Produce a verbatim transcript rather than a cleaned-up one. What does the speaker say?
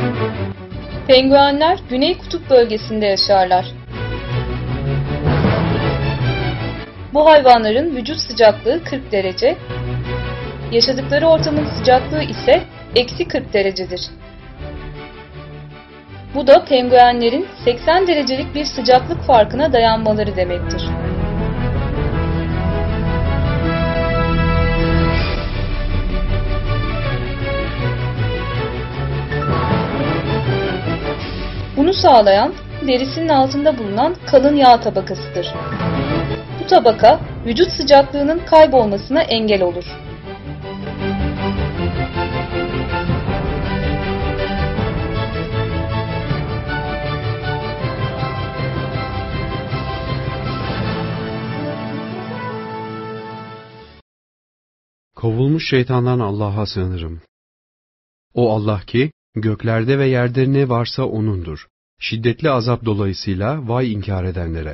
Penguenler Güney Kutup bölgesinde yaşarlar. Bu hayvanların vücut sıcaklığı kırk derece, yaşadıkları ortamın sıcaklığı ise eksi kırk derecedir. Bu da penguenlerin seksen derecelik bir sıcaklık farkına dayanmaları demektir. Bunu sağlayan derisinin altında bulunan kalın yağ tabakasıdır. Bu tabaka vücut sıcaklığının kaybolmasına engel olur. Kovulmuş şeytandan Allah'a sığınırım. O Allah ki, göklerde ve yerde ne varsa O'nundur. Şiddetli azap dolayısıyla vay inkar edenlere.